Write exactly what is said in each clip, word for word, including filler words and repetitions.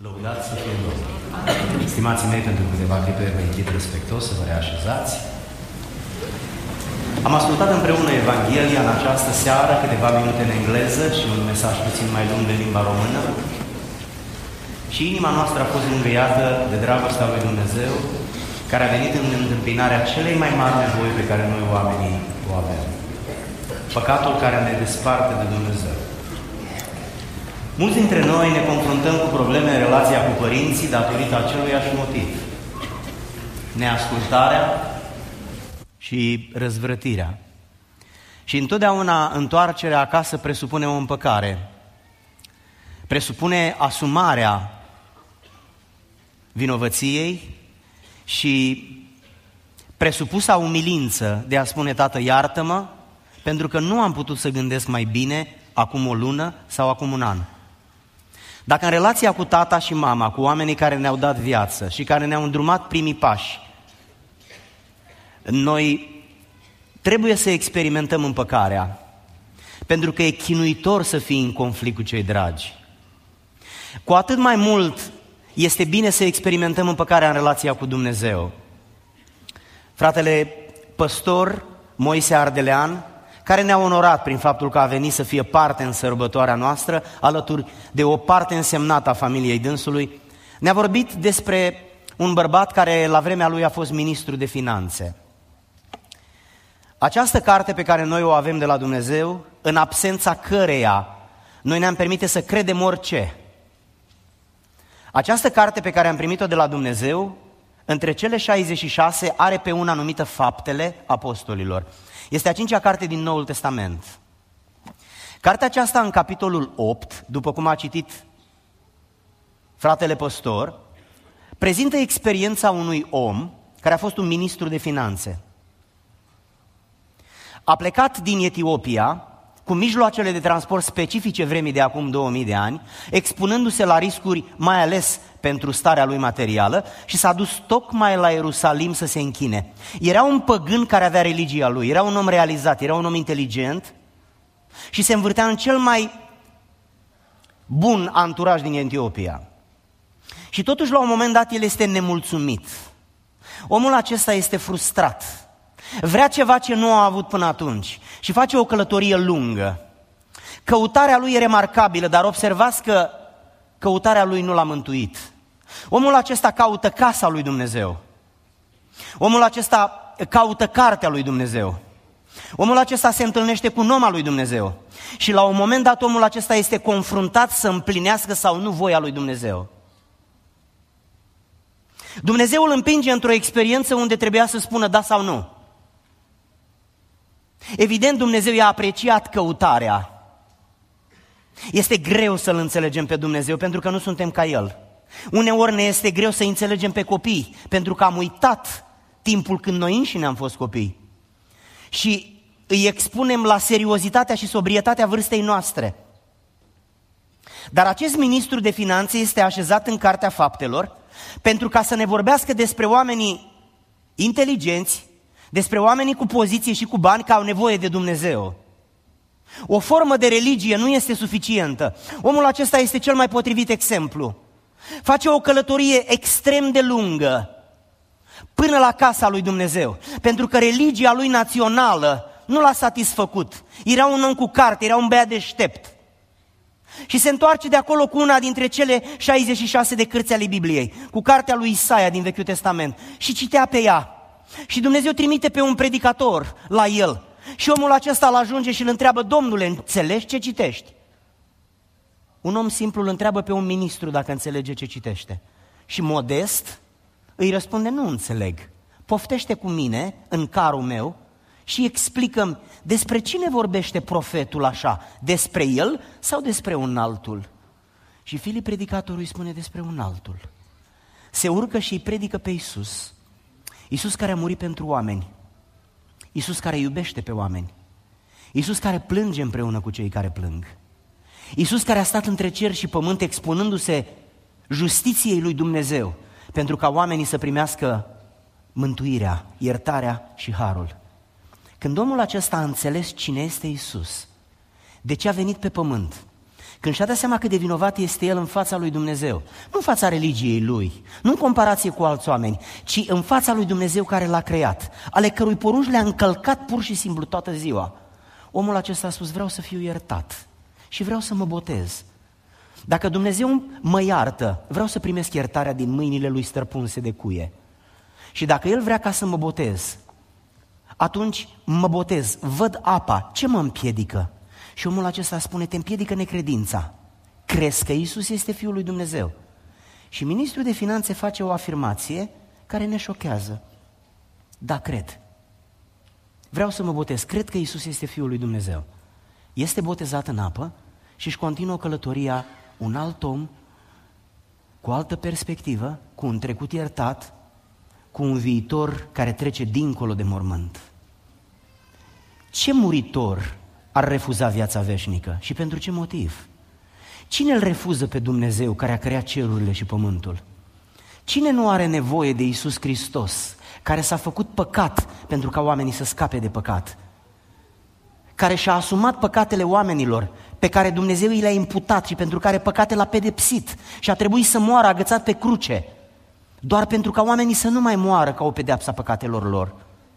Lăudați să fie Domnul! Stimații mei, pentru câteva clipe vă invit respectos să vă reașezați. Am ascultat împreună Evanghelia în această seară, câteva minute în engleză și un mesaj puțin mai lung în limba română. Și inima noastră a fost îngâiată de dragostea lui Dumnezeu, care a venit în întâmpinarea celei mai mari nevoi pe care noi oamenii o avem. Păcatul care ne desparte de Dumnezeu. Mulți dintre noi ne confruntăm cu probleme în relația cu părinții datorită aceluiași motiv. Neascultarea și răzvrătirea. Și întotdeauna întoarcerea acasă presupune o împăcare. Presupune asumarea vinovăției și presupusa umilință de a spune: Tată, iartă-mă, pentru că nu am putut să gândesc mai bine acum o lună sau acum un an. Dacă în relația cu tata și mama, cu oamenii care ne-au dat viață și care ne-au îndrumat primii pași, noi trebuie să experimentăm împăcarea, pentru că e chinuitor să fii în conflict cu cei dragi. Cu atât mai mult este bine să experimentăm împăcarea în relația cu Dumnezeu. Fratele păstor Moise Ardelean, care ne-a onorat prin faptul că a venit să fie parte în sărbătoarea noastră, alături de o parte însemnată a familiei dânsului, ne-a vorbit despre un bărbat care la vremea lui a fost ministru de finanțe. Această carte pe care noi o avem de la Dumnezeu, în absența căreia noi ne-am permite să credem orice. Această carte pe care am primit-o de la Dumnezeu, între cele șaizeci și șase, are pe una numită Faptele Apostolilor. Este a cincea carte din Noul Testament. Cartea aceasta, în capitolul opt, după cum a citit fratele păstor, prezintă experiența unui om care a fost un ministru de finanțe. A plecat din Etiopia cu mijloacele de transport specifice vremii de acum două mii de ani, expunându-se la riscuri mai ales pentru starea lui materială, și s-a dus tocmai la Ierusalim să se închine. Era un păgân care avea religia lui, era un om realizat, era un om inteligent și se învârtea în cel mai bun anturaj din Etiopia. Și totuși, la un moment dat, el este nemulțumit. Omul acesta este frustrat. Vrea ceva ce nu a avut până atunci și face o călătorie lungă. Căutarea lui e remarcabilă, dar observați că căutarea lui nu l-a mântuit. Omul acesta caută casa lui Dumnezeu. Omul acesta caută cartea lui Dumnezeu. Omul acesta se întâlnește cu noma lui Dumnezeu. Și la un moment dat omul acesta este confruntat să împlinească sau nu voia lui Dumnezeu. Dumnezeu îl împinge într-o experiență unde trebuia să spună da sau nu. Evident, Dumnezeu i-a apreciat căutarea. Este greu să-L înțelegem pe Dumnezeu pentru că nu suntem ca El. Uneori ne este greu să înțelegem pe copii pentru că am uitat timpul când noi înșine am fost copii. Și îi expunem la seriozitatea și sobrietatea vârstei noastre. Dar acest ministru de finanțe este așezat în Cartea Faptelor pentru ca să ne vorbească despre oamenii inteligenți, despre oamenii cu poziție și cu bani care au nevoie de Dumnezeu. O formă de religie nu este suficientă. Omul acesta este cel mai potrivit exemplu. Face o călătorie extrem de lungă până la casa lui Dumnezeu, pentru că religia lui națională nu l-a satisfăcut. Era un om cu carte, era un băiat deștept. Și se întoarce de acolo cu una dintre cele șaizeci și șase de cărți ale Bibliei, cu cartea lui Isaia din Vechiul Testament, și citea pe ea. Și Dumnezeu trimite pe un predicator la el. Și omul acesta îl ajunge și îl întreabă: Domnule, înțelegi ce citești? Un om simplu îl întreabă pe un ministru dacă înțelege ce citește. Și modest îi răspunde: nu înțeleg. Poftește cu mine în carul meu și explică-mi despre cine vorbește profetul așa, despre el sau despre un altul? Și Filip predicatorul îi spune: despre un altul. Se urcă și îi predică pe Iisus. Iisus care a murit pentru oameni, Iisus care iubește pe oameni, Iisus care plânge împreună cu cei care plâng, Iisus care a stat între cer și pământ expunându-se justiției lui Dumnezeu pentru ca oamenii să primească mântuirea, iertarea și harul. Când omul acesta a înțeles cine este Iisus, de ce a venit pe pământ, Când și-a dat seama cât de vinovat este el în fața lui Dumnezeu, nu în fața religiei lui, nu în comparație cu alți oameni, ci în fața lui Dumnezeu care l-a creat, ale cărui porunci le-a încălcat pur și simplu toată ziua, omul acesta a spus: vreau să fiu iertat și vreau să mă botez. Dacă Dumnezeu mă iartă, vreau să primesc iertarea din mâinile lui străpunse de cuie. Și dacă El vrea ca să mă botez, atunci mă botez, văd apa, ce mă împiedică? Și omul acesta spune: te împiedică necredința. Crezi că Iisus este Fiul lui Dumnezeu? Și ministrul de finanțe face o afirmație care ne șochează. Da, cred. Vreau să mă botez, cred că Iisus este Fiul lui Dumnezeu. Este botezat în apă și își continuă călătoria un alt om, cu o altă perspectivă, cu un trecut iertat, cu un viitor care trece dincolo de mormânt. Ce muritor ar refuza viața veșnică și pentru ce motiv? Cine îl refuză pe Dumnezeu care a creat cerurile și pământul? Cine nu are nevoie de Iisus Hristos, care s-a făcut păcat pentru ca oamenii să scape de păcat? Care și-a asumat păcatele oamenilor pe care Dumnezeu i le-a imputat și pentru care păcate l-a pedepsit și a trebuit să moară agățat pe cruce, doar pentru ca oamenii să nu mai moară ca o pedeapsă a păcatelor lor.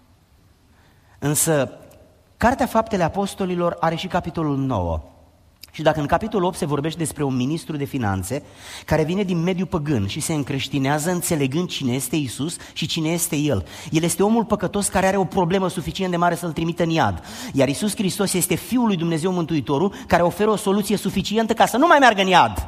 Însă, Cartea Faptele Apostolilor are și capitolul nouă. Și dacă în capitolul opt se vorbește despre un ministru de finanțe care vine din mediul păgân și se încreștinează înțelegând cine este Iisus și cine este El. El este omul păcătos care are o problemă suficient de mare să-l trimită în iad. Iar Iisus Hristos este Fiul lui Dumnezeu Mântuitorul care oferă o soluție suficientă ca să nu mai meargă în iad.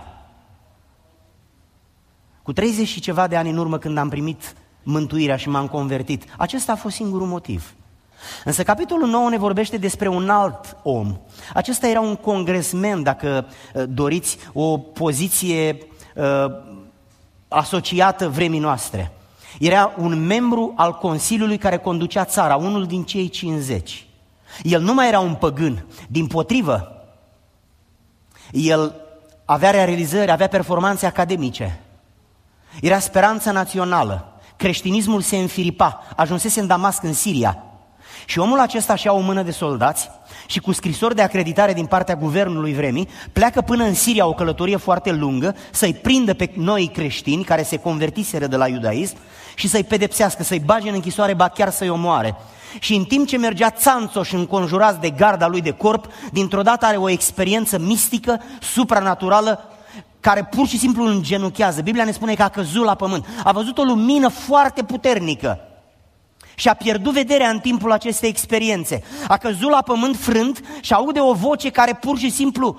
Cu treizeci și ceva de ani în urmă, când am primit mântuirea și m-am convertit, acesta a fost singurul motiv. Însă capitolul nouă ne vorbește despre un alt om. Acesta era un congresmen, dacă doriți, o poziție uh, asociată vremii noastre. Era un membru al Consiliului care conducea țara, unul din cei cincizeci. El nu mai era un păgân, dimpotrivă, el avea realizări, avea performanțe academice. Era speranța națională, creștinismul se înfiripa, ajunsese în Damasc, în Siria. Și omul acesta și-a o mână de soldați și cu scrisori de acreditare din partea guvernului vremii pleacă până în Siria, o călătorie foarte lungă, să-i prindă pe noi creștini care se convertiseră de la iudaism și să-i pedepsească, să-i bage în închisoare, ba chiar să-i omoare. Și în timp ce mergea țanțoș înconjurați de garda lui de corp, dintr-o dată are o experiență mistică, supranaturală, care pur și simplu îl îngenuchează. Biblia ne spune că a căzut la pământ, a văzut o lumină foarte puternică și a pierdut vederea în timpul acestei experiențe. A căzut la pământ frânt și aude o voce care pur și simplu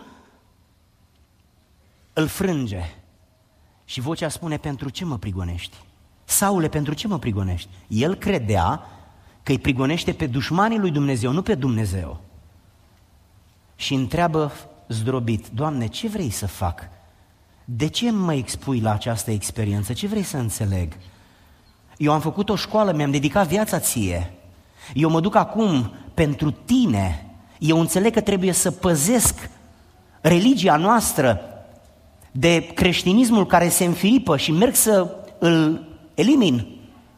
îl frânge. Și vocea spune: pentru ce mă prigonești? Saule, pentru ce mă prigonești? El credea că îi prigonește pe dușmanii lui Dumnezeu, nu pe Dumnezeu. Și întreabă zdrobit: Doamne, ce vrei să fac? De ce mă expui la această experiență? Ce vrei să înțeleg? Eu am făcut o școală, mi-am dedicat viața ție. Eu mă duc acum pentru tine. Eu înțeleg că trebuie să păzesc religia noastră de creștinismul care se înfiripă și merg să îl elimin.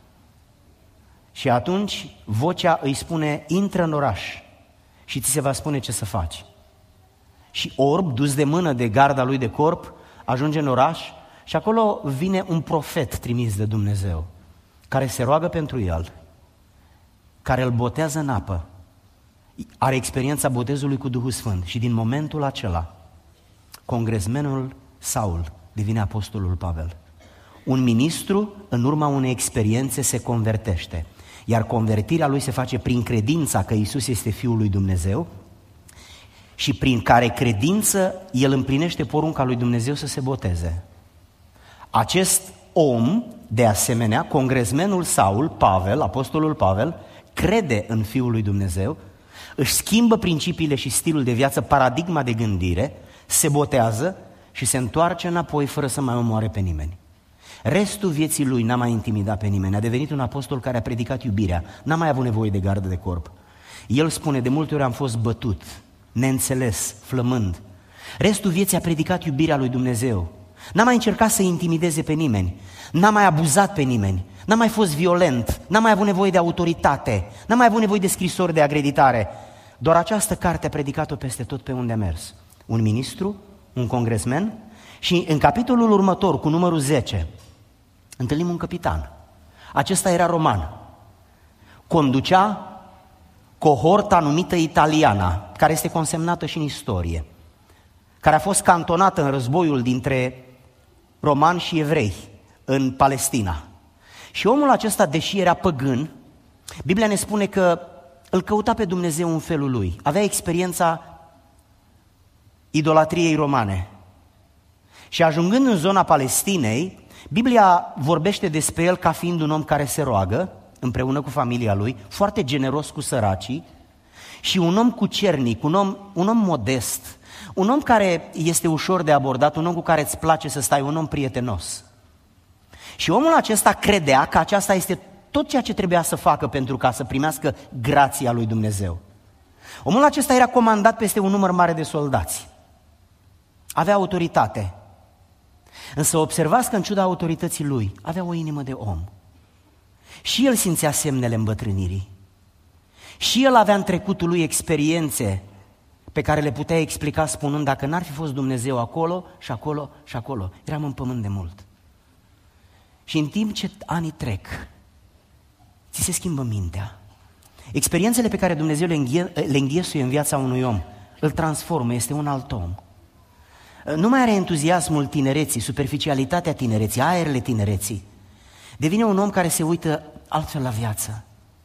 Și atunci vocea îi spune: intră în oraș și ți se va spune ce să faci. Și orb, dus de mână de garda lui de corp, ajunge în oraș și acolo vine un profet trimis de Dumnezeu, care se roagă pentru el, care îl botează în apă, are experiența botezului cu Duhul Sfânt și din momentul acela, congresmenul Saul devine apostolul Pavel. Un ministru, în urma unei experiențe, se convertește, iar convertirea lui se face prin credința că Iisus este Fiul lui Dumnezeu și prin care credință el împlinește porunca lui Dumnezeu să se boteze. Acest om, de asemenea, congresmenul Saul, Pavel, apostolul Pavel, crede în Fiul lui Dumnezeu, își schimbă principiile și stilul de viață, paradigma de gândire, se botează și se întoarce înapoi fără să mai omoare pe nimeni. Restul vieții lui n-a mai intimidat pe nimeni, a devenit un apostol care a predicat iubirea, n-a mai avut nevoie de gardă de corp. El spune: de multe ori am fost bătut, neînțeles, flămând. Restul vieții a predicat iubirea lui Dumnezeu. N-a mai încercat să intimideze pe nimeni, n-a mai abuzat pe nimeni, n-a mai fost violent, n-a mai avut nevoie de autoritate, n-a mai avut nevoie de scrisori de acreditare. Doar această carte a predicat-o peste tot pe unde a mers. Un ministru, un congresmen, și în capitolul următor, cu numărul zece, întâlnim un capitan. Acesta era roman. Conducea cohorta numită Italiana, care este consemnată și în istorie, care a fost cantonată în războiul dintre romani și evrei în Palestina. Și omul acesta, deși era păgân, Biblia ne spune că îl căuta pe Dumnezeu în felul lui. Avea experiența idolatriei romane. Și ajungând în zona Palestinei, Biblia vorbește despre el ca fiind un om care se roagă împreună cu familia lui, foarte generos cu săracii și un om cucernic, un om, un om modest, un om care este ușor de abordat, un om cu care îți place să stai, un om prietenos. Și omul acesta credea că aceasta este tot ceea ce trebuia să facă pentru ca să primească grația lui Dumnezeu. Omul acesta era comandat peste un număr mare de soldați. Avea autoritate. Însă observați că în ciuda autorității lui, avea o inimă de om. Și el simțea semnele îmbătrânirii. Și el avea în trecutul lui experiențe pe care le putea explica spunând: dacă n-ar fi fost Dumnezeu acolo și acolo și acolo, eram în pământ de mult. Și în timp ce anii trec, ți se schimbă mintea. Experiențele pe care Dumnezeu le înghesuie în viața unui om îl transformă, este un alt om. Nu mai are entuziasmul tinereții, superficialitatea tinereții, aerele tinereții. Devine un om care se uită altfel la viață.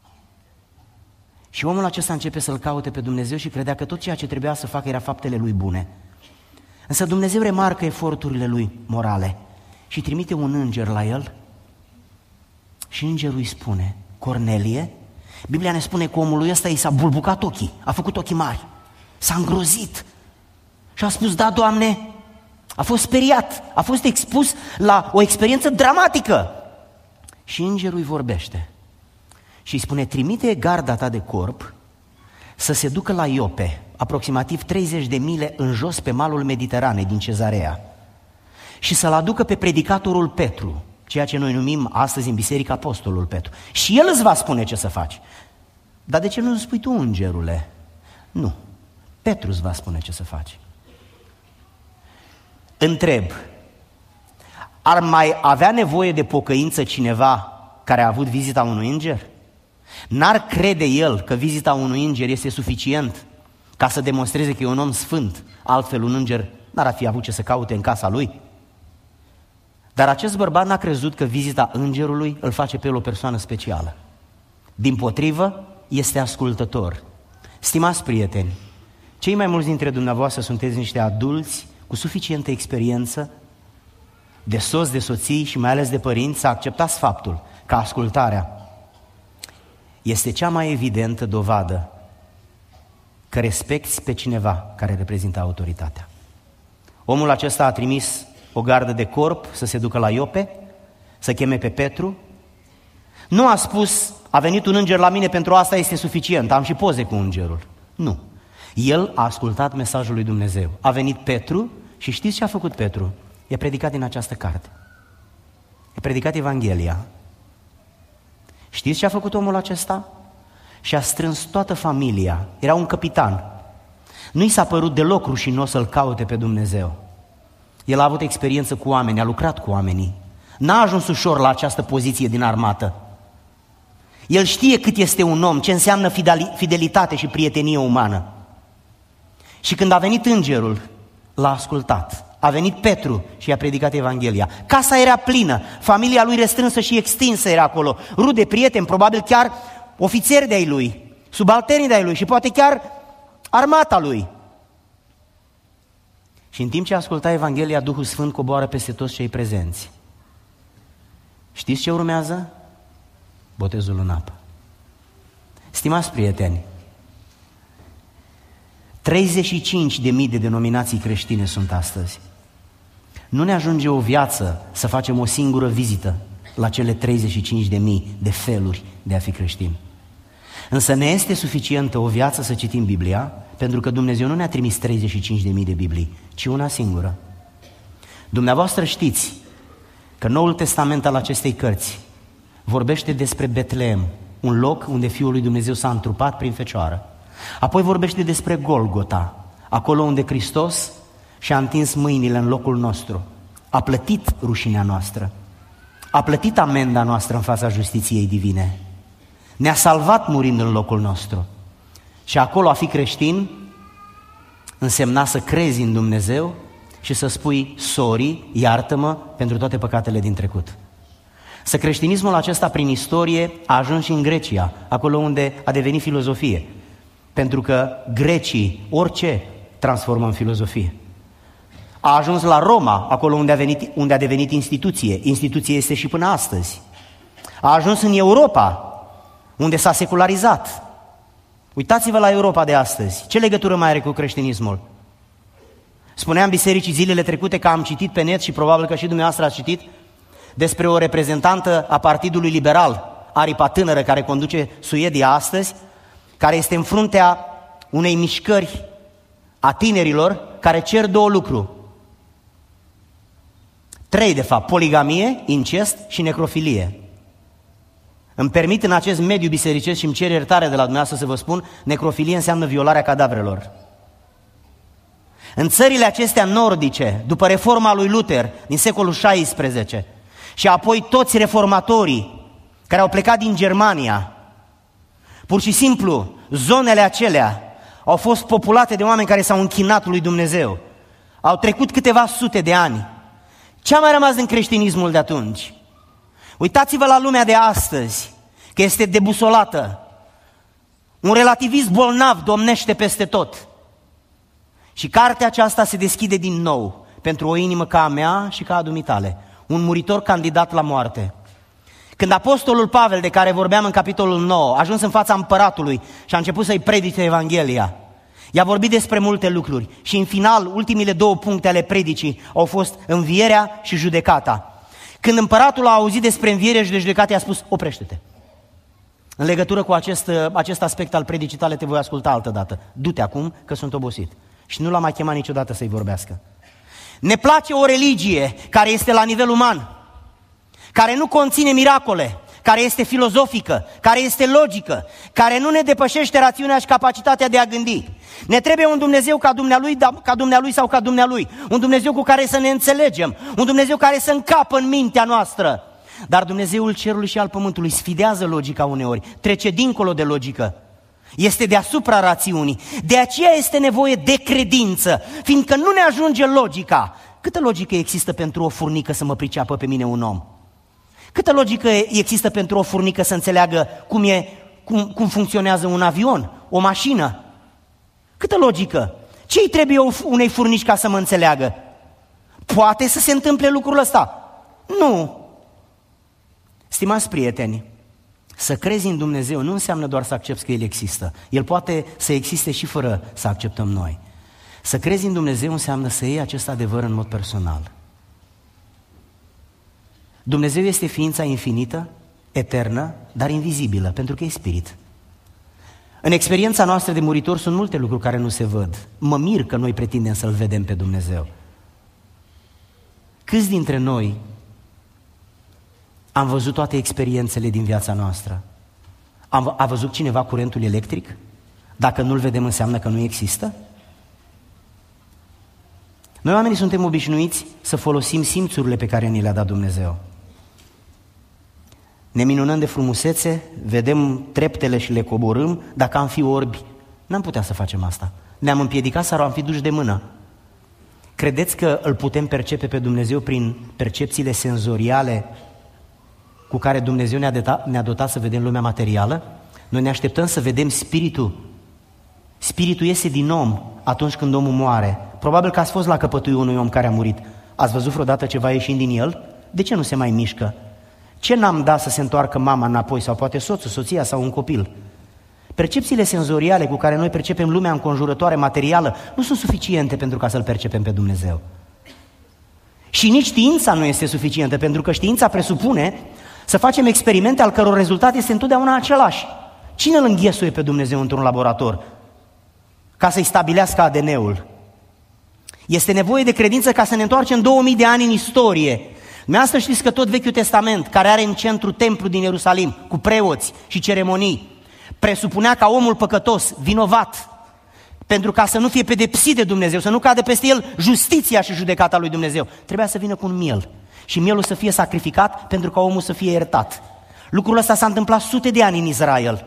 Și omul acesta începe să-L caute pe Dumnezeu și credea că tot ceea ce trebuia să facă era faptele lui bune. Însă Dumnezeu remarcă eforturile lui morale și trimite un înger la el și îngerul îi spune: Cornelie. Biblia ne spune că omului ăsta i s-a bulbucat ochii, a făcut ochii mari, s-a îngrozit și a spus: da, Doamne. A fost speriat, a fost expus la o experiență dramatică. Și îngerul îi vorbește și îi spune: trimite garda ta de corp să se ducă la Iope, aproximativ treizeci de mile în jos pe malul Mediteranei din Cezarea, și să-l aducă pe predicatorul Petru, ceea ce noi numim astăzi în biserică Apostolul Petru. Și el îți va spune ce să faci. Dar de ce nu spui tu, îngerule? Nu, Petru îți va spune ce să faci. Întreb, ar mai avea nevoie de pocăință cineva care a avut vizita unui înger? N-ar crede el că vizita unui înger este suficient ca să demonstreze că e un om sfânt? Altfel un înger n-ar fi avut ce să caute în casa lui. Dar acest bărbat n-a crezut că vizita îngerului îl face pe el o persoană specială. Dimpotrivă, este ascultător. Stimați prieteni, cei mai mulți dintre dumneavoastră sunteți niște adulți cu suficientă experiență de soți, de soții și mai ales de părinți să acceptați faptul că ascultarea este cea mai evidentă dovadă că respecti pe cineva care reprezintă autoritatea. Omul acesta a trimis o gardă de corp să se ducă la Iope, să cheme pe Petru. Nu a spus: a venit un înger la mine, pentru asta este suficient, am și poze cu îngerul. Nu. El a ascultat mesajul lui Dumnezeu. A venit Petru și știți ce a făcut Petru? I-a predicat din această carte. I-a predicat Evanghelia. Știți ce a făcut omul acesta? Și-a strâns toată familia. Era un capitan. Nu i s-a părut deloc rușinos să-L caute pe Dumnezeu. El a avut experiență cu oameni, a lucrat cu oamenii. N-a ajuns ușor la această poziție din armată. El știe cât este un om, ce înseamnă fidelitate și prietenie umană. Și când a venit îngerul, l-a ascultat. A venit Petru și i-a predicat Evanghelia. Casa era plină, familia lui restrânsă și extinsă era acolo. Rude, prieteni, probabil chiar ofițeri de-ai lui, subalterni de-ai lui și poate chiar armata lui. Și în timp ce asculta Evanghelia, Duhul Sfânt coboară peste toți cei prezenți. Știți ce urmează? Botezul în apă. Stimați prieteni, treizeci și cinci de mii de denominații creștine sunt astăzi. Nu ne ajunge o viață să facem o singură vizită la cele treizeci și cinci de mii de feluri de a fi creștin. Însă ne este suficientă o viață să citim Biblia, pentru că Dumnezeu nu ne-a trimis treizeci și cinci de mii de Biblii, ci una singură. Dumneavoastră știți că Noul Testament al acestei cărți vorbește despre Betleem, un loc unde Fiul lui Dumnezeu s-a întrupat prin Fecioară. Apoi vorbește despre Golgota, acolo unde Hristos și a întins mâinile în locul nostru. A plătit rușinea noastră. A plătit amenda noastră în fața justiției divine. Ne-a salvat murind în locul nostru. Și acolo a fi creștin însemna să crezi în Dumnezeu și să spui sorry, iartă-mă pentru toate păcatele din trecut. Să creștinismul acesta prin istorie a ajuns și în Grecia, acolo unde a devenit filozofie. Pentru că grecii orice transformă în filozofie. A ajuns la Roma, acolo unde a, venit, unde a devenit instituție. Instituție este și până astăzi. A ajuns în Europa, unde s-a secularizat. Uitați-vă la Europa de astăzi. Ce legătură mai are cu creștinismul? Spuneam bisericii zilele trecute că am citit pe net și probabil că și dumneavoastră ați citit despre o reprezentantă a Partidului Liberal, aripa tânără care conduce Suedia astăzi, care este în fruntea unei mișcări a tinerilor care cer două lucruri. Trei, de fapt, poligamie, incest și necrofilie. Îmi permit în acest mediu bisericesc și îmi cer iertare de la dumneavoastră să vă spun, necrofilie înseamnă violarea cadavrelor. În țările acestea nordice, după reforma lui Luther din secolul șaisprezece și apoi toți reformatorii care au plecat din Germania, pur și simplu, zonele acelea au fost populate de oameni care s-au închinat lui Dumnezeu. Au trecut câteva sute de ani. Ce a mai rămas din creștinismul de atunci? Uitați-vă la lumea de astăzi, că este debusolată. Un relativism bolnav domnește peste tot. Și cartea aceasta se deschide din nou pentru o inimă ca a mea și ca a dumitale. Un muritor candidat la moarte. Când apostolul Pavel, de care vorbeam în capitolul nouă, a ajuns în fața împăratului și a început să-i predice Evanghelia, i-a vorbit despre multe lucruri și în final, ultimile două puncte ale predicii au fost învierea și judecata. Când împăratul a auzit despre învierea și judecata, i-a spus, oprește-te. În legătură cu acest, acest aspect al predicii tale te voi asculta altă dată. Du-te acum că sunt obosit. Și nu l-a mai chemat niciodată să-i vorbească. Ne place o religie care este la nivel uman, care nu conține miracole, care este filozofică, care este logică, care nu ne depășește rațiunea și capacitatea de a gândi. Ne trebuie un Dumnezeu ca dumnealui, ca dumnealui sau ca dumnealui, un Dumnezeu cu care să ne înțelegem, un Dumnezeu care să încapă în mintea noastră. Dar Dumnezeul cerului și al pământului sfidează logica uneori, trece dincolo de logică. Este deasupra rațiunii. De aceea este nevoie de credință, fiindcă nu ne ajunge logica. Câtă logică există pentru o furnică să mă priceapă pe mine un om? Câtă logică există pentru o furnică să înțeleagă cum, e, cum, cum funcționează un avion, o mașină? Câtă logică? Ce-i trebuie unei furnici ca să mă înțeleagă? Poate să se întâmple lucrul ăsta? Nu. Stimați prieteni, să crezi în Dumnezeu nu înseamnă doar să accepți că El există. El poate să existe și fără să acceptăm noi. Să crezi în Dumnezeu înseamnă să iei acest adevăr în mod personal. Dumnezeu este ființa infinită, eternă, dar invizibilă, pentru că e spirit. În experiența noastră de muritori sunt multe lucruri care nu se văd. Mă mir că noi pretindem să-L vedem pe Dumnezeu. Câți dintre noi am văzut toate experiențele din viața noastră? Am, a văzut cineva curentul electric? Dacă nu-l vedem, înseamnă că nu există? Noi oamenii suntem obișnuiți să folosim simțurile pe care ni le-a dat Dumnezeu. Ne minunăm de frumusețe, vedem treptele și le coborâm, dacă am fi orbi, n-am putea să facem asta. Ne-am împiedicat sau am fi duși de mână. Credeți că îl putem percepe pe Dumnezeu prin percepțiile senzoriale cu care Dumnezeu ne-a dotat, ne-a dotat să vedem lumea materială? Noi ne așteptăm să vedem spiritul. Spiritul iese din om atunci când omul moare. Probabil că ați fost la căpătâiul unui om care a murit. Ați văzut vreodată ceva ieșind din el? De ce nu se mai mișcă? Ce n-am dat să se întoarcă mama înapoi sau poate soțul, soția sau un copil? Percepțiile senzoriale cu care noi percepem lumea înconjurătoare materială nu sunt suficiente pentru ca să-L percepem pe Dumnezeu. Și nici știința nu este suficientă, pentru că știința presupune să facem experimente al căror rezultat este întotdeauna același. Cine îl înghesuie pe Dumnezeu într-un laborator ca să-i stabilească A D N-ul? Este nevoie de credință ca să ne întoarcem două mii de ani în istorie. Dumneavoastră știți că tot Vechiul Testament, care are în centru templul din Ierusalim, cu preoți și ceremonii, presupunea ca omul păcătos, vinovat, pentru ca să nu fie pedepsit de Dumnezeu, să nu cadă peste el justiția și judecata lui Dumnezeu, trebuia să vină cu un miel și mielul să fie sacrificat pentru ca omul să fie iertat. Lucrul ăsta s-a întâmplat sute de ani în Israel.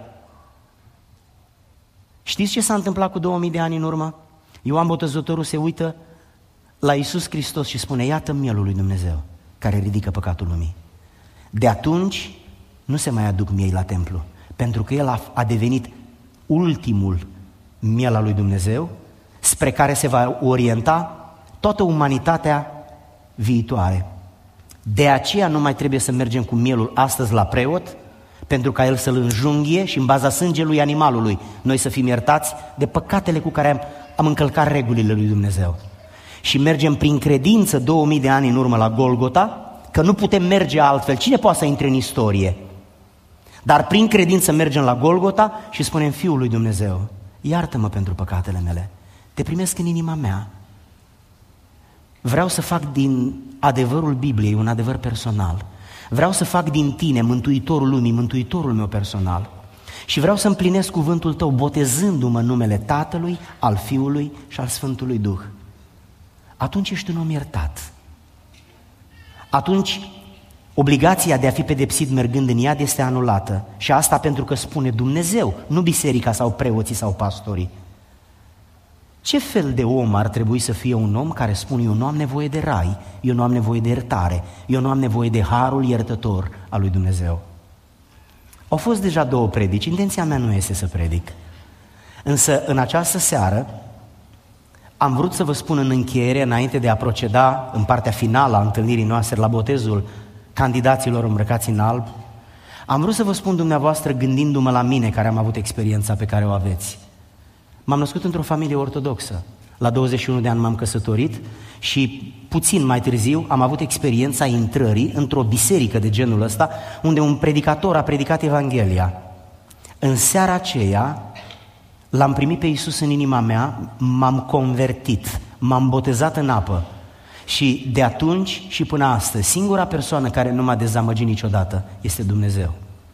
Știți ce s-a întâmplat cu două mii de ani în urmă? Ioan Botezătorul se uită la Iisus Hristos și spune: iată mielul lui Dumnezeu care ridică păcatul lumii. De atunci nu se mai aduc miei la templu, pentru că el a, a devenit ultimul miel al lui Dumnezeu, spre care se va orienta toată umanitatea viitoare. De aceea nu mai trebuie să mergem cu mielul astăzi la preot, pentru ca el să-l înjunghie și în baza sângelui animalului noi să fim iertați de păcatele cu care am, am încălcat regulile lui Dumnezeu. Și mergem prin credință două mii de ani în urmă la Golgota, că nu putem merge altfel. Cine poate să intre în istorie? Dar prin credință mergem la Golgota și spunem: Fiul lui Dumnezeu, iartă-mă pentru păcatele mele, te primesc în inima mea. Vreau să fac din adevărul Bibliei un adevăr personal. Vreau să fac din tine Mântuitorul lumii, Mântuitorul meu personal. Și vreau să împlinesc cuvântul tău, botezându-mă în numele Tatălui, al Fiului și al Sfântului Duh. Atunci ești un om iertat. Atunci obligația de a fi pedepsit mergând în iad este anulată. Și asta pentru că spune Dumnezeu, nu biserica sau preoții sau pastorii. Ce fel de om ar trebui să fie un om care spune: eu nu am nevoie de rai, eu nu am nevoie de iertare, eu nu am nevoie de harul iertător al lui Dumnezeu? Au fost deja două predici, intenția mea nu este să predic. Însă în această seară am vrut să vă spun în încheiere, înainte de a proceda în partea finală a întâlnirii noastre la botezul candidaților îmbrăcați în alb, am vrut să vă spun dumneavoastră, gândindu-mă la mine care am avut experiența pe care o aveți. M-am născut într-o familie ortodoxă. La douăzeci și unu de ani m-am căsătorit și puțin mai târziu am avut experiența intrării într-o biserică de genul ăsta, unde un predicator a predicat Evanghelia. În seara aceea l-am primit pe Iisus în inima mea, m-am convertit, m-am botezat în apă și de atunci și până astăzi singura persoană care nu m-a dezamăgit niciodată este Dumnezeu.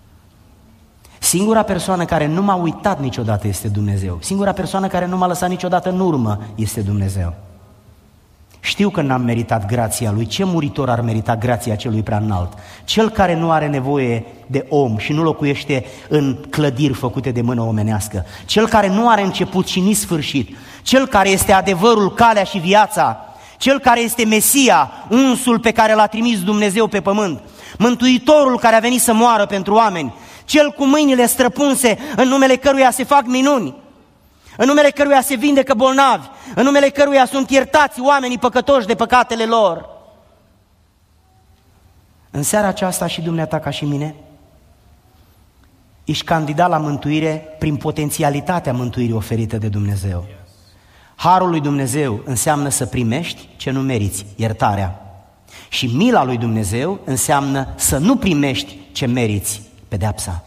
Singura persoană care nu m-a uitat niciodată este Dumnezeu. Singura persoană care nu m-a lăsat niciodată în urmă este Dumnezeu. Știu că n-am meritat grația Lui. Ce muritor ar merita grația celui prea înalt? Cel care nu are nevoie de om și nu locuiește în clădiri făcute de mână omenească. Cel care nu are început și nici sfârșit. Cel care este adevărul, calea și viața. Cel care este Mesia, unsul pe care l-a trimis Dumnezeu pe pământ. Mântuitorul care a venit să moară pentru oameni. Cel cu mâinile străpunse, în numele căruia se fac minuni, în numele căruia se vindecă bolnavi, în numele căruia sunt iertați oamenii păcătoși de păcatele lor. În seara aceasta și dumneata ca și mine ești candidat la mântuire prin potențialitatea mântuirii oferite de Dumnezeu. Harul lui Dumnezeu înseamnă să primești ce nu meriți, iertarea. Și mila lui Dumnezeu înseamnă să nu primești ce meriți, pedeapsa.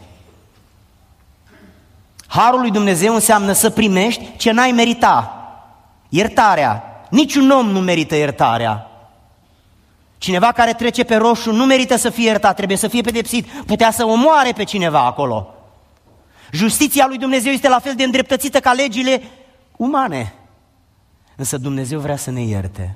Harul lui Dumnezeu înseamnă să primești ce n-ai merita, iertarea. Niciun om nu merită iertarea. Cineva care trece pe roșu nu merită să fie iertat, trebuie să fie pedepsit. Putea să omoare pe cineva acolo. Justiția lui Dumnezeu este la fel de îndreptățită ca legile umane. Însă Dumnezeu vrea să ne ierte.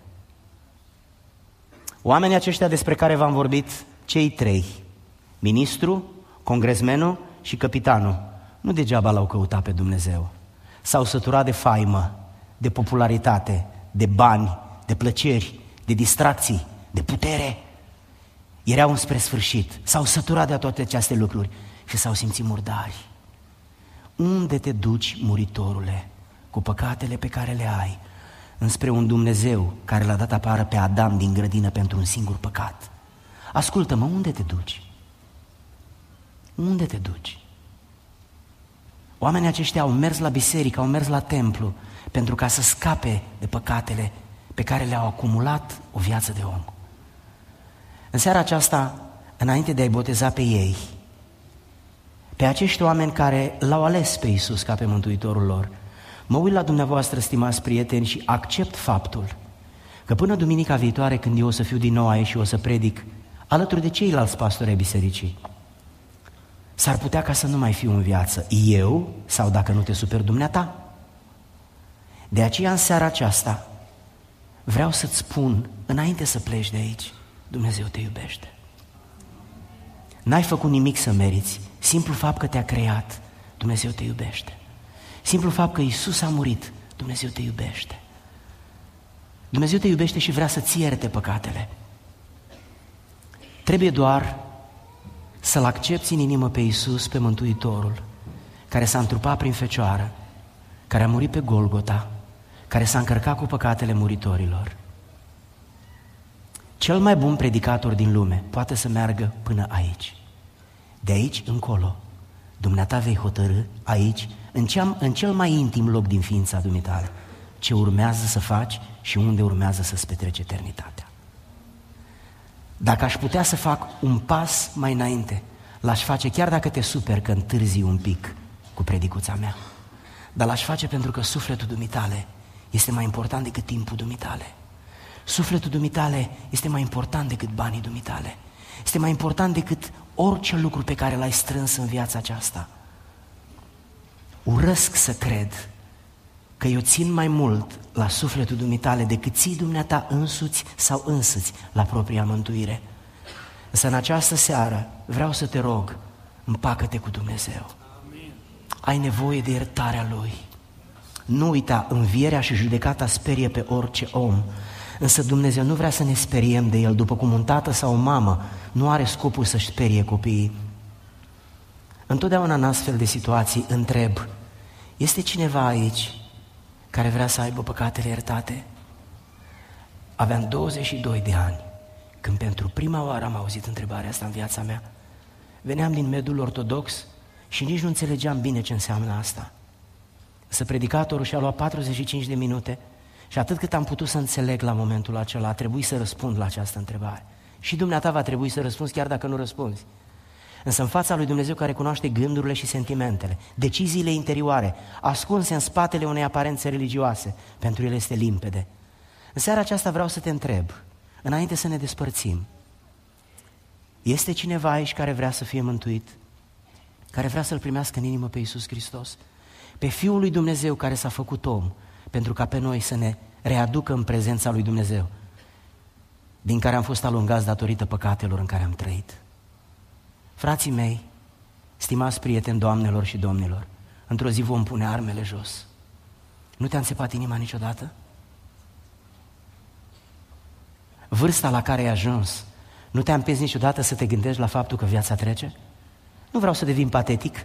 Oamenii aceștia despre care v-am vorbit, cei trei, ministru, congresmenul și capitanul, nu degeaba l-au căutat pe Dumnezeu. S-au săturat de faimă, de popularitate, de bani, de plăceri, de distracții, de putere. Erau înspre sfârșit, s-au săturat de toate aceste lucruri și s-au simțit murdari. Unde te duci, muritorule, cu păcatele pe care le ai, înspre un Dumnezeu care l-a dat apară pe Adam din grădină pentru un singur păcat? Ascultă-mă, unde te duci? Unde te duci? Oamenii aceștia au mers la biserică, au mers la templu pentru ca să scape de păcatele pe care le-au acumulat o viață de om. În seara aceasta, înainte de a-i boteza pe ei, pe acești oameni care l-au ales pe Iisus ca pe Mântuitorul lor, mă uit la dumneavoastră, stimați prieteni, și accept faptul că până duminica viitoare, când eu o să fiu din nou aici și o să predic alături de ceilalți pastori ai bisericii, s-ar putea ca să nu mai fiu în viață, eu sau, dacă nu te superi, dumneata. De aceea în seara aceasta vreau să-ți spun, înainte să pleci de aici, Dumnezeu te iubește. N-ai făcut nimic să meriți, simplu fapt că te-a creat, Dumnezeu te iubește. Simplu fapt că Iisus a murit, Dumnezeu te iubește. Dumnezeu te iubește și vrea să-ți ierte păcatele. Trebuie doar să-L accepți în inimă pe Iisus, pe Mântuitorul, care s-a întrupat prin Fecioară, care a murit pe Golgota, care s-a încărcat cu păcatele muritorilor. Cel mai bun predicator din lume poate să meargă până aici. De aici încolo, dumneata vei hotărî aici, în, cea, în cel mai intim loc din ființa dumitale, ce urmează să faci și unde urmează să-ți petreci eternitatea. Dacă aș putea să fac un pas mai înainte, l-aș face chiar dacă te superi că întârzi un pic cu predicuța mea. Dar l-aș face pentru că sufletul dumitale este mai important decât timpul dumitale. Sufletul dumitale este mai important decât banii dumitale. Este mai important decât orice lucru pe care l-ai strâns în viața aceasta. Urăsc să cred că eu țin mai mult la sufletul dumitale decât ții dumneata însuți sau însuți la propria mântuire. Însă în această seară vreau să te rog, împacă-te cu Dumnezeu. Amin. Ai nevoie de iertarea Lui. Nu uita, învierea și judecata sperie pe orice om, însă Dumnezeu nu vrea să ne speriem de El, după cum un tată sau o mamă nu are scopul să-și sperie copiii. Întotdeauna în astfel de situații întreb, este cineva aici care vrea să aibă păcatele iertate? Aveam douăzeci și doi de ani când pentru prima oară am auzit întrebarea asta în viața mea. Veneam din mediul ortodox și nici nu înțelegeam bine ce înseamnă asta. Însă predicatorul și-a luat patruzeci și cinci de minute și atât cât am putut să înțeleg la momentul acela, a trebuit să răspund la această întrebare. Și dumneata va trebui să răspunzi chiar dacă nu răspunzi. Însă în fața lui Dumnezeu care cunoaște gândurile și sentimentele, deciziile interioare, ascunse în spatele unei aparențe religioase, pentru El este limpede. În seara aceasta vreau să te întreb, înainte să ne despărțim, este cineva aici care vrea să fie mântuit? Care vrea să-L primească în inimă pe Iisus Hristos? Pe Fiul lui Dumnezeu care s-a făcut om, pentru ca pe noi să ne readucă în prezența lui Dumnezeu, din care am fost alungați datorită păcatelor în care am trăit. Frații mei, stimați prieteni, doamnelor și domnilor, într-o zi vom pune armele jos. Nu te-a înțepat inima niciodată? Vârsta la care ai ajuns nu te-a împins niciodată să te gândești la faptul că viața trece? Nu vreau să devin patetic,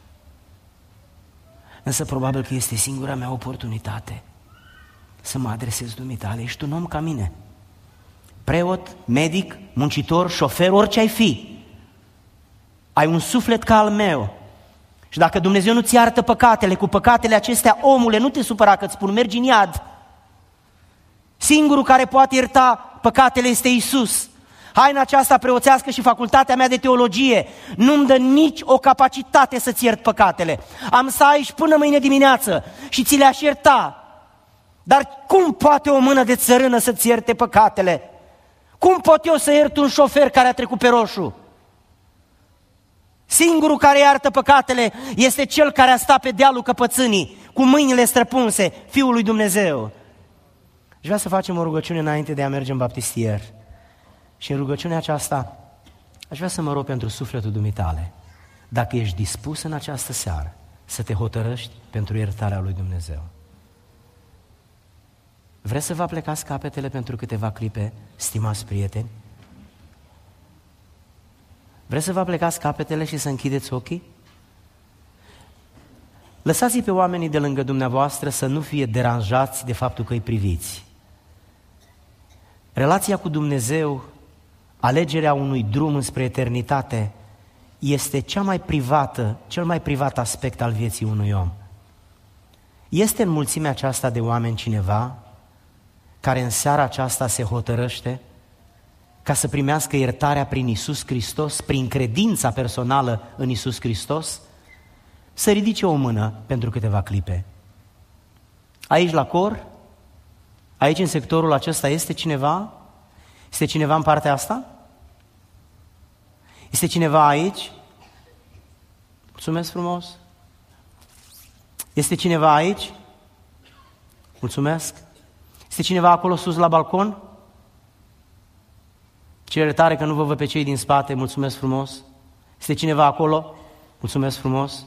însă probabil că este singura mea oportunitate să mă adresez dumitale. Ești un om ca mine, preot, medic, muncitor, șofer, orice ai fi. Ai un suflet ca al meu și dacă Dumnezeu nu-ți iartă păcatele, cu păcatele acestea, omule, nu te supăra că îți spun, mergi în iad. Singurul care poate ierta păcatele este Iisus. Haina aceasta preoțească și facultatea mea de teologie nu-mi dă nici o capacitate să-ți iert păcatele. Am să aici până mâine dimineață și ți le-aș ierta. Dar cum poate o mână de țărână să-ți ierte păcatele? Cum pot eu să iert un șofer care a trecut pe roșu? Singurul care iartă păcatele este Cel care a stat pe dealul căpățânii, cu mâinile străpunse, Fiul lui Dumnezeu. Aș vrea să facem o rugăciune înainte de a merge în baptistier. Și în rugăciunea aceasta aș vrea să mă rog pentru sufletul dumitale, dacă ești dispus în această seară să te hotărăști pentru iertarea lui Dumnezeu. Vreți să vă plecați capetele pentru câteva clipe, stimați prieteni? Vreți să vă plecați capetele și să închideți ochii? Lăsați-i pe oamenii de lângă dumneavoastră să nu fie deranjați de faptul că îi priviți. Relația cu Dumnezeu, alegerea unui drum spre eternitate, este cea mai privată, cel mai privat aspect al vieții unui om. Este în mulțimea aceasta de oameni cineva care în seara aceasta se hotărăște ca să primească iertarea prin Iisus Hristos, prin credința personală în Iisus Hristos? Să ridice o mână pentru câteva clipe. Aici la cor, aici în sectorul acesta este cineva? Este cineva în partea asta? Este cineva aici? Mulțumesc frumos! Este cineva aici? Mulțumesc. Este cineva acolo sus la balcon? Ce iertare că nu vă văd pe cei din spate, mulțumesc frumos. Este cineva acolo? Mulțumesc frumos.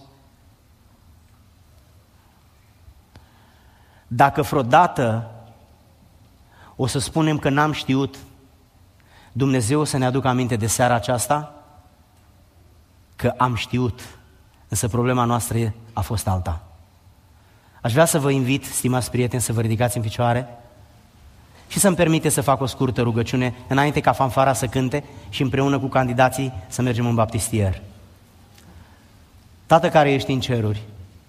Dacă vreodată o să spunem că n-am știut, Dumnezeu o să ne aducă aminte de seara aceasta că am știut, însă problema noastră a fost alta. Aș vrea să vă invit, stimați prieteni, să vă ridicați în picioare și să-mi permite să fac o scurtă rugăciune înainte ca fanfara să cânte și împreună cu candidații să mergem în baptistier. Tată care ești în ceruri,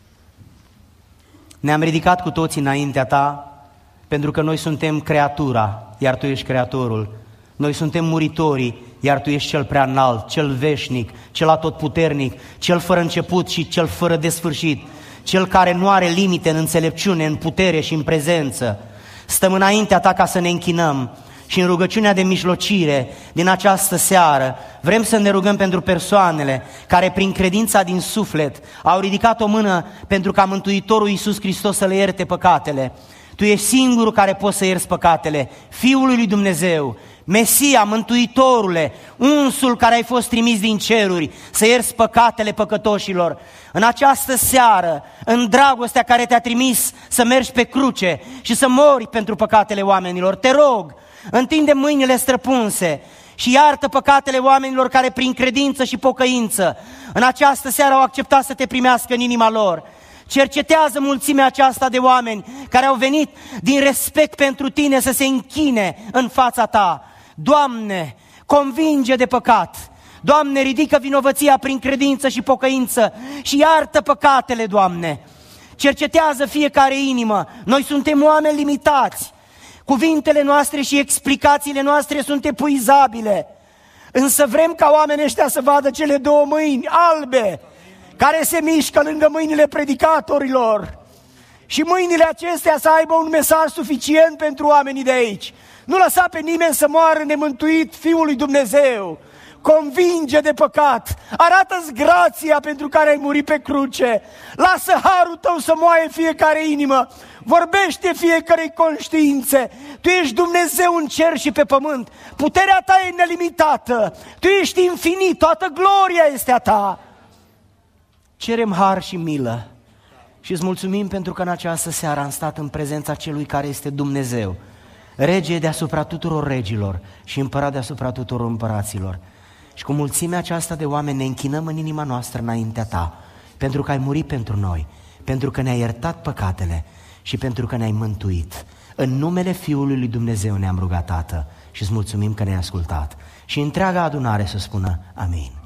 ne-am ridicat cu toții înaintea Ta pentru că noi suntem creatura, iar Tu ești creatorul. Noi suntem muritorii, iar Tu ești cel prea înalt, cel veșnic, cel atotputernic, cel fără început și cel fără de sfârșit, cel care nu are limite în înțelepciune, în putere și în prezență. Stăm înaintea Ta ca să ne închinăm și în rugăciunea de mijlocire din această seară vrem să ne rugăm pentru persoanele care prin credința din suflet au ridicat o mână pentru ca Mântuitorul Iisus Hristos să le ierte păcatele. Tu ești singurul care poți să ierți păcatele, Fiul lui Dumnezeu, Mesia, Mântuitorule, unsul care ai fost trimis din ceruri să ierți păcatele păcătoșilor. În această seară, în dragostea care te-a trimis să mergi pe cruce și să mori pentru păcatele oamenilor, te rog, întinde mâinile străpunse și iartă păcatele oamenilor care prin credință și pocăință în această seară au acceptat să te primească în inima lor. Cercetează mulțimea aceasta de oameni care au venit din respect pentru Tine să se închine în fața Ta. Doamne, convinge de păcat. Doamne, ridică vinovăția prin credință și pocăință și iartă păcatele, Doamne. Cercetează fiecare inimă. Noi suntem oameni limitați. Cuvintele noastre și explicațiile noastre sunt epuizabile. Însă vrem ca oamenii ăștia să vadă cele două mâini albe care se mișcă lângă mâinile predicatorilor. Și mâinile acestea să aibă un mesaj suficient pentru oamenii de aici. Nu lăsa pe nimeni să moară nemântuit Fiul lui Dumnezeu. Convinge de păcat. Arată-ți grația pentru care ai murit pe cruce. Lasă harul Tău să moaie fiecare inimă. Vorbește fiecarei conștiințe. Tu ești Dumnezeu în cer și pe pământ. Puterea Ta e nelimitată. Tu ești infinit. Toată gloria este a Ta. Cerem har și milă și îți mulțumim pentru că în această seară am stat în prezența Celui care este Dumnezeu, Rege deasupra tuturor regilor și Împărat deasupra tuturor împăraților. Și cu mulțimea aceasta de oameni ne închinăm în inima noastră înaintea Ta, pentru că ai murit pentru noi, pentru că ne-ai iertat păcatele și pentru că ne-ai mântuit. În numele Fiului lui Dumnezeu ne-am rugat, Tată, și îți mulțumim că ne-ai ascultat. Și întreaga adunare să spună amin.